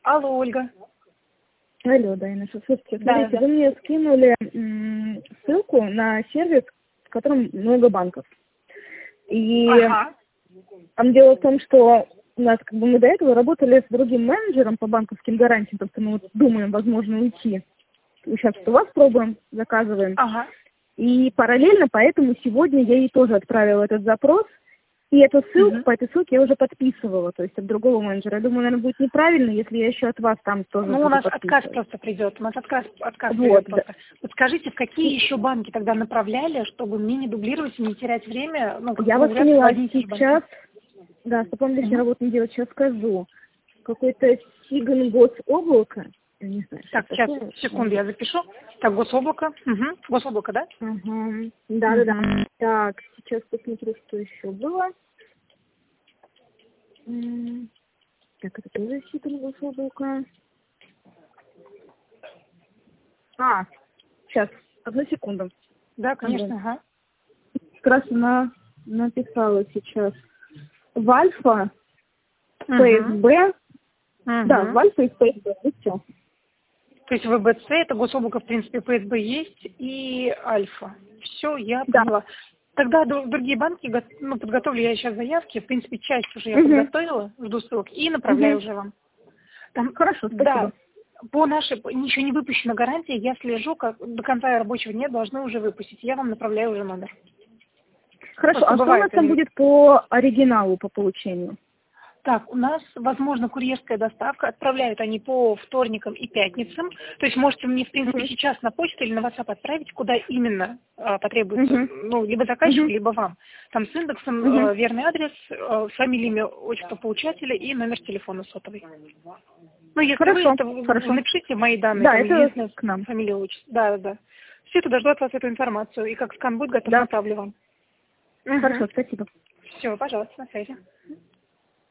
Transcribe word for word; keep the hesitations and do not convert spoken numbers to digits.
Алло, Ольга. Алло, да, Инесса. Слушайте, Да, смотрите, да. вы мне скинули м, ссылку на сервис, в котором много банков. И Ага. там дело в том, что у нас, как бы, мы до этого работали с другим менеджером по банковским гарантиям, потому что мы вот думаем, возможно, уйти. И сейчас у вас пробуем, заказываем. Ага. И параллельно, поэтому сегодня я ей тоже отправила этот запрос. И эту ссылку, Мгм. по этой ссылке я уже подписывала, то есть от другого менеджера. Я думаю, наверное, будет неправильно, если я еще от вас там тоже Ну, у буду нас отказ подписывать. просто придет. У нас отказ, отказ Вот, придет да. просто. Вот скажите, в какие еще банки тогда направляли, чтобы мне не дублировать и не терять время? Ну, как, Я ну, вас вряд ли в поняла, одни и те же банки. сейчас, да, стопом лишней Мгм. работы не делать, сейчас скажу. Какой-то Сиган Гособлако, я не знаю, что Так, это сейчас, такое. секунду, я запишу. Так, гособлако. Угу. Гособлако, да? Ага, да-да-да. Угу. Так, сейчас посмотрю, что еще было. М, Так, это тоже Сиган Гособлако. А, сейчас, одну секунду. Да, Ага. конечно, ага. Как раз она написала сейчас в Альфа, Угу. ПСБ. Да, в Угу. Альфа и в ПСБ. И все. То есть ВБЦ, это гособлако, в принципе, ПСБ есть, и Альфа. Все, я Да. поняла. Тогда ду- другие банки, го- ну, подготовлю я сейчас заявки, в принципе, часть уже я Угу. подготовила, жду ссылок, и направляю Угу. уже вам. Там, Хорошо, да, спасибо. по нашей, по- еще не выпущена гарантия, я слежу, как до конца рабочего дня должны уже выпустить. Я вам направляю уже номер. Хорошо, Просто а что у нас бывает там они. будет по оригиналу, по получению? Так, у нас, возможно, курьерская доставка. Отправляют они по вторникам и пятницам. То есть можете мне, в принципе, Угу. сейчас на почту или на WhatsApp отправить, куда именно э, потребуется, Угу. ну, либо заказчику, Угу. либо вам. Там с индексом, Угу. э, верный адрес, э, фамилия, имя, отчество получателя и номер телефона сотовый. Ну, если вы, Хорошо, то вы, вы хорошо. напишите мои данные, Да, там это единственная к нам. фамилия, отчество. Да, да, да. Все это жду от вас эту информацию. И как скан будет готов, Да. направлю вам. Хорошо, Угу. спасибо. Все, пожалуйста, на связи.